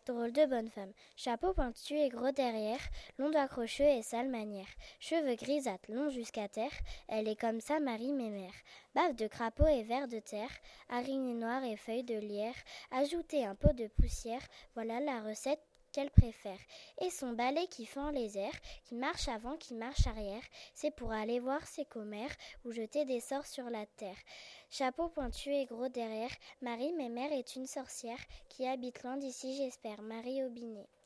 Drôle de bonne femme. Chapeau pointu et gros derrière, long doigt crocheux et sale manière. Cheveux grisâtres, longs jusqu'à terre, elle est comme ça Marie mémère. Bave de crapaud et vers de terre, araignées noires et feuilles de lierre, ajoutez un pot de poussière, voilà la recette qu'elle préfère. Et son balai qui fend les airs, qui marche avant, qui marche arrière, c'est pour aller voir ses commères ou jeter des sorts sur la terre. Chapeau pointu et gros derrière, Marie mémère est une sorcière qui habite loin d'ici j'espère. Marie Aubinet.